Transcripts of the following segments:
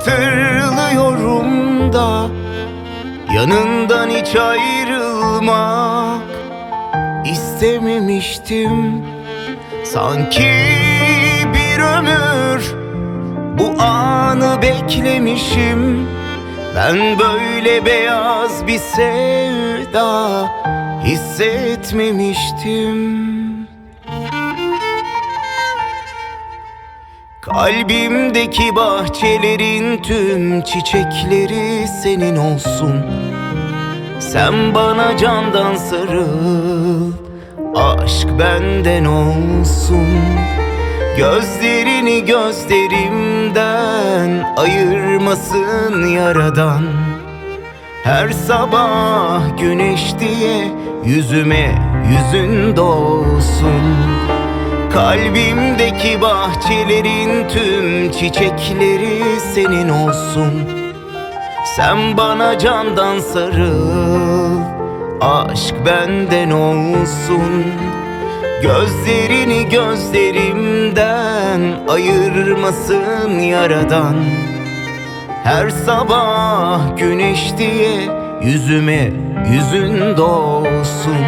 Hatırlıyorum da yanından hiç ayrılmak istememiştim. Sanki bir ömür bu anı beklemişim. Ben böyle beyaz bir sevda hissetmemiştim. Kalbimdeki bahçelerin tüm çiçekleri senin olsun. Sen bana candan sarıl, aşk benden olsun. Gözlerini gözlerimden ayırmasın yaradan. Her sabah güneş diye yüzüme yüzün doğsun. Kalbimdeki bahçelerin tüm çiçekleri senin olsun. Sen bana candan sarıl, aşk benden olsun. Gözlerini gözlerimden ayırmasın yaradan. Her sabah güneş diye yüzüme yüzün doğsun.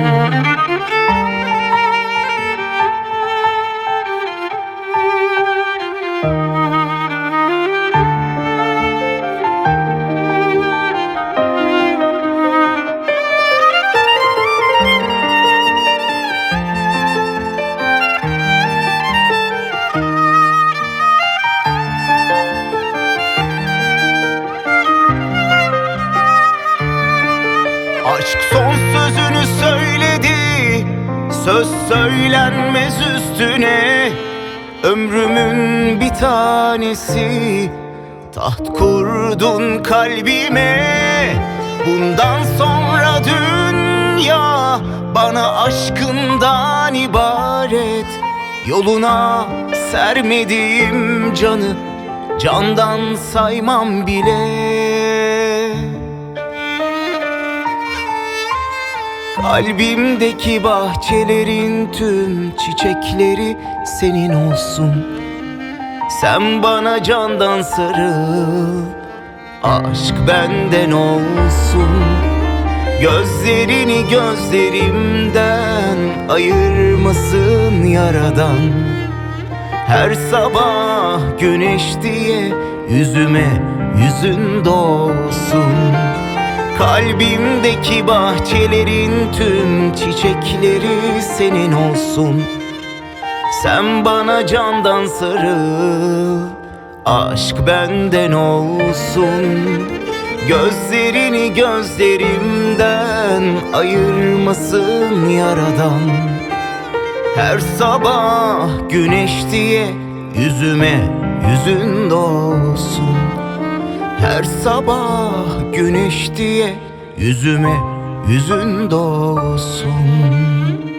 Aşk son sözünü söyledi, söz söylenmez üstüne. Ömrümün bir tanesi, taht kurdun kalbime. Bundan sonra dünya bana aşkından ibaret. Yoluna sermediğim canı candan saymam bile. Kalbimdeki bahçelerin tüm çiçekleri senin olsun. Sen bana candan sarıl, aşk benden olsun. Gözlerini gözlerimden ayırmasın yaradan. Her sabah güneş diye yüzüme yüzün doğsun. Kalbimdeki bahçelerin tüm çiçekleri senin olsun. Sen bana candan sarıl, aşk benden olsun. Gözlerini gözlerimden ayırmasın yaradan. Her sabah güneş diye yüzüme yüzün doğsun. Her sabah güneş diye yüzüme yüzün doğsun.